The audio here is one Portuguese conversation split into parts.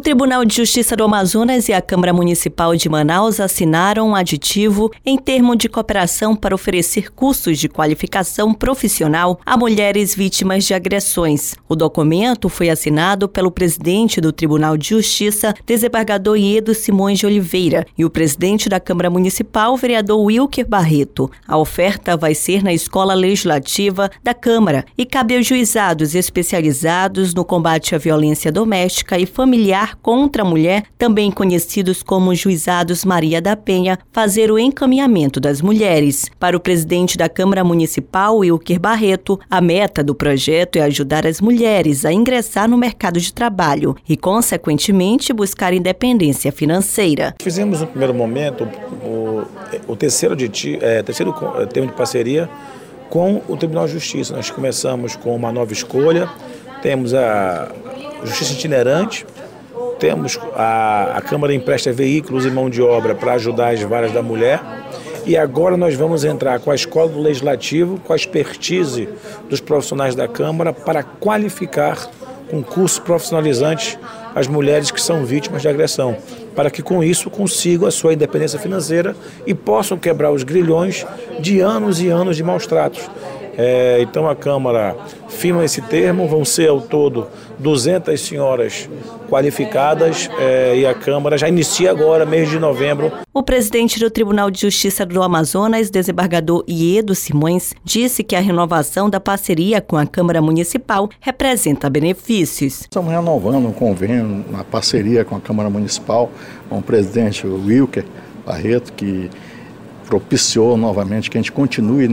Tribunal de Justiça do Amazonas e a Câmara Municipal de Manaus assinaram um aditivo em termo de cooperação para oferecer cursos de qualificação profissional a mulheres vítimas de agressões. O documento foi assinado pelo presidente do Tribunal de Justiça, desembargador Iedo Simões de Oliveira, e o presidente da Câmara Municipal, vereador Wilker Barreto. A oferta vai ser na Escola Legislativa da Câmara e cabe aos juizados especializados no combate à violência doméstica e familiar contra a mulher, também conhecidos como Juizados Maria da Penha, fazer o encaminhamento das mulheres. Para o presidente da Câmara Municipal, Wilker Barreto, a meta do projeto é ajudar as mulheres a ingressar no mercado de trabalho e, consequentemente, buscar independência financeira. Fizemos no primeiro momento o terceiro termo de parceria com o Tribunal de Justiça. Nós começamos com uma nova escolha, temos a Justiça Itinerante, temos a Câmara empresta veículos e mão de obra para ajudar as varas da mulher. E agora nós vamos entrar com a Escola do Legislativo, com a expertise dos profissionais da Câmara para qualificar com cursos profissionalizantes as mulheres que são vítimas de agressão, para que com isso consigam a sua independência financeira e possam quebrar os grilhões de anos e anos de maus tratos. Então a Câmara firma esse termo, vão ser ao todo 200 senhoras qualificadas e a Câmara já inicia agora, mês de novembro. O presidente do Tribunal de Justiça do Amazonas, desembargador Iedo Simões, disse que a renovação da parceria com a Câmara Municipal representa benefícios. Estamos renovando um convênio na parceria com a Câmara Municipal, com o presidente Wilker Barreto, que propiciou novamente que a gente continue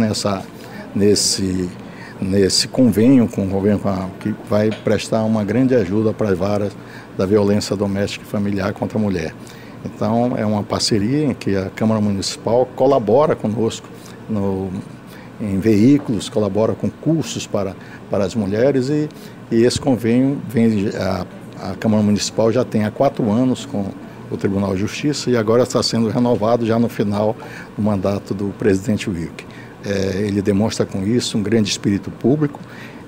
nesse convênio com o governo, que vai prestar uma grande ajuda para as varas da violência doméstica e familiar contra a mulher. Então, é uma parceria em que a Câmara Municipal colabora conosco em veículos, colabora com cursos para as mulheres e esse convênio a Câmara Municipal já tem há 4 anos com o Tribunal de Justiça e agora está sendo renovado já no final do mandato do presidente Wilker. Ele demonstra com isso um grande espírito público,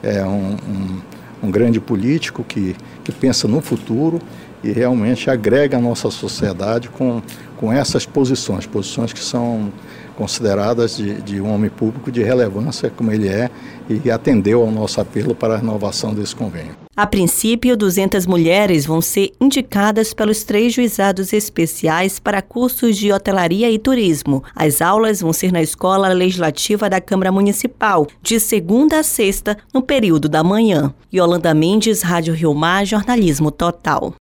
um grande político que pensa no futuro e realmente agrega a nossa sociedade com essas posições que são consideradas de um homem público de relevância como ele é e atendeu ao nosso apelo para a renovação desse convênio. A princípio, 200 mulheres vão ser indicadas pelos 3 juizados especiais para cursos de hotelaria e turismo. As aulas vão ser na Escola Legislativa da Câmara Municipal, de segunda a sexta, no período da manhã. Yolanda Mendes, Rádio Rio Mar, Jornalismo Total.